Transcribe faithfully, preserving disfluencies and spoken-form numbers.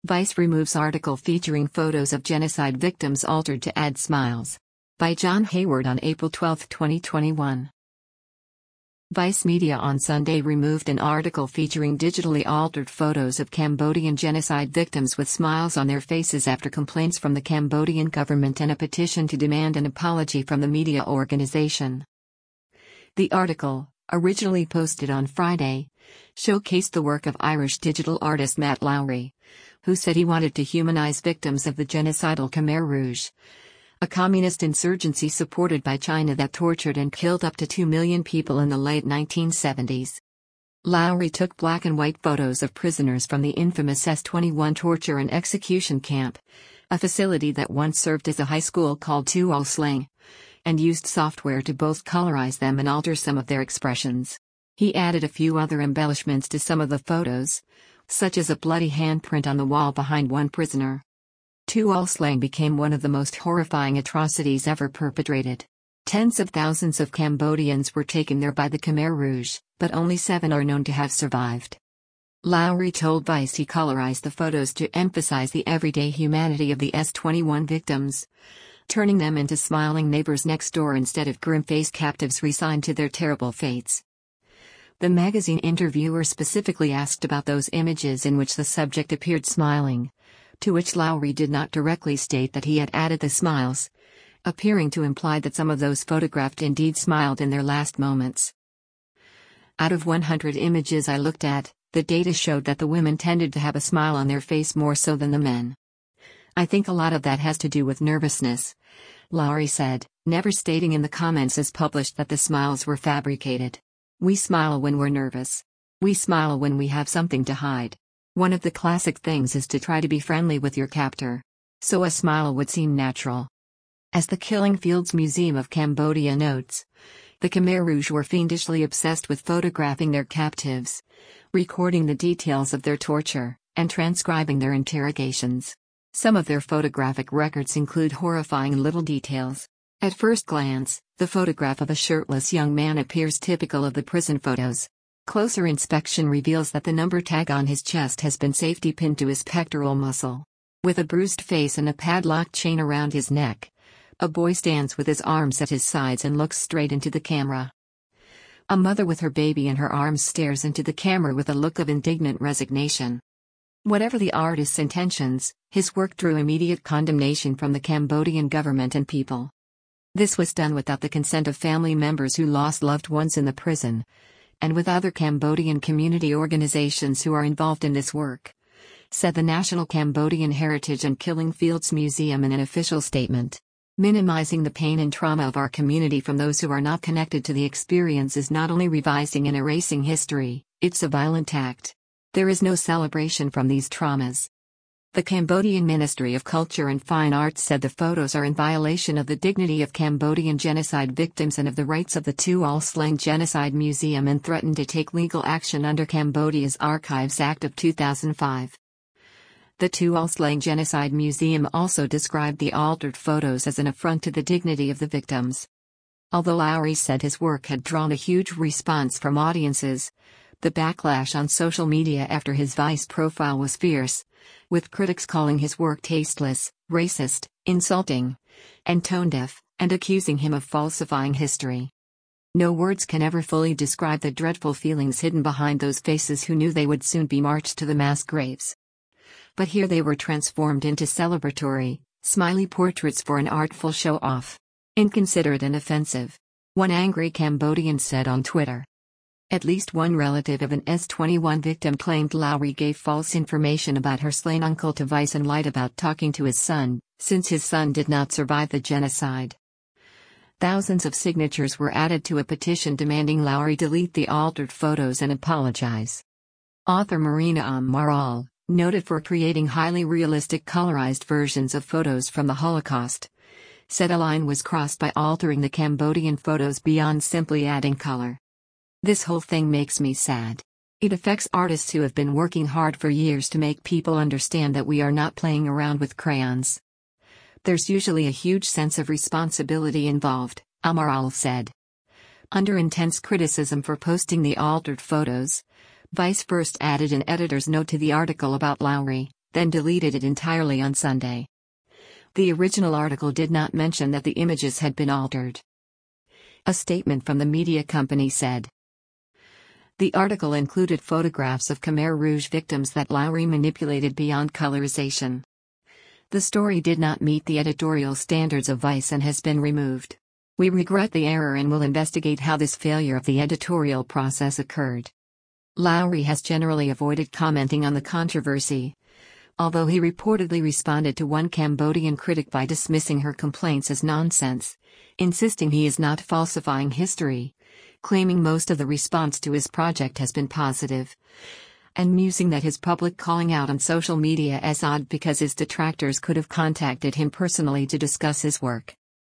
Vice removes article featuring photos of genocide victims altered to add smiles. By John Hayward on April twelfth, twenty twenty-one. Vice Media on Sunday removed an article featuring digitally altered photos of Cambodian genocide victims with smiles on their faces after complaints from the Cambodian government and a petition to demand an apology from the media organization. The article, originally posted on Friday, showcased the work of Irish digital artist Matt Lowry, who said he wanted to humanize victims of the genocidal Khmer Rouge, a communist insurgency supported by China that tortured and killed up to two million people in the late nineteen seventies. Lowry took black and white photos of prisoners from the infamous S twenty-one torture and execution camp, a facility that once served as a high school called Tuol Sleng, and used software to both colorize them and alter some of their expressions. He added a few other embellishments to some of the photos, such as a bloody handprint on the wall behind one prisoner. Tuol Sleng became one of the most horrifying atrocities ever perpetrated. Tens of thousands of Cambodians were taken there by the Khmer Rouge, but only seven are known to have survived. Lowry told Vice he colorized the photos to emphasize the everyday humanity of the S twenty-one victims, turning them into smiling neighbors next door instead of grim-faced captives resigned to their terrible fates. The magazine interviewer specifically asked about those images in which the subject appeared smiling, to which Lowry did not directly state that he had added the smiles, appearing to imply that some of those photographed indeed smiled in their last moments. Out of one hundred images I looked at, the data showed that the women tended to have a smile on their face more so than the men. I think a lot of that has to do with nervousness, Lowry said, never stating in the comments as published that the smiles were fabricated. We smile when we're nervous. We smile when we have something to hide. One of the classic things is to try to be friendly with your captor. So a smile would seem natural. As the Killing Fields Museum of Cambodia notes, the Khmer Rouge were fiendishly obsessed with photographing their captives, recording the details of their torture, and transcribing their interrogations. Some of their photographic records include horrifying little details. At first glance, the photograph of a shirtless young man appears typical of the prison photos. Closer inspection reveals that the number tag on his chest has been safety pinned to his pectoral muscle. With a bruised face and a padlocked chain around his neck, a boy stands with his arms at his sides and looks straight into the camera. A mother with her baby in her arms stares into the camera with a look of indignant resignation. Whatever the artist's intentions, his work drew immediate condemnation from the Cambodian government and people. This was done without the consent of family members who lost loved ones in the prison, and with other Cambodian community organizations who are involved in this work, said the National Cambodian Heritage and Killing Fields Museum in an official statement. Minimizing the pain and trauma of our community from those who are not connected to the experience is not only revising and erasing history, it's a violent act. There is no celebration from these traumas. The Cambodian Ministry of Culture and Fine Arts said the photos are in violation of the dignity of Cambodian genocide victims and of the rights of the Tuol Sleng Genocide Museum and threatened to take legal action under Cambodia's Archives Act of two thousand five. The Tuol Sleng Genocide Museum also described the altered photos as an affront to the dignity of the victims. Although Lowry said his work had drawn a huge response from audiences, the backlash on social media after his Vice profile was fierce, with critics calling his work tasteless, racist, insulting, and tone-deaf, and accusing him of falsifying history. No words can ever fully describe the dreadful feelings hidden behind those faces who knew they would soon be marched to the mass graves. But here they were transformed into celebratory, smiley portraits for an artful show-off. Inconsiderate and offensive, one angry Cambodian said on Twitter. At least one relative of an S twenty-one victim claimed Lowry gave false information about her slain uncle to Vice and lied about talking to his son, since his son did not survive the genocide. Thousands of signatures were added to a petition demanding Lowry delete the altered photos and apologize. Author Marina Amaral, noted for creating highly realistic colorized versions of photos from the Holocaust, said a line was crossed by altering the Cambodian photos beyond simply adding color. This whole thing makes me sad. It affects artists who have been working hard for years to make people understand that we are not playing around with crayons. There's usually a huge sense of responsibility involved, Amaral said. Under intense criticism for posting the altered photos, Vice first added an editor's note to the article about Lowry, then deleted it entirely on Sunday. The original article did not mention that the images had been altered. A statement from the media company said, "The article included photographs of Khmer Rouge victims that Lowry manipulated beyond colorization. The story did not meet the editorial standards of Vice and has been removed. We regret the error and will investigate how this failure of the editorial process occurred." Lowry has generally avoided commenting on the controversy, although he reportedly responded to one Cambodian critic by dismissing her complaints as nonsense, insisting he is not falsifying history, claiming most of the response to his project has been positive, and musing that his public calling out on social media is odd because his detractors could have contacted him personally to discuss his work.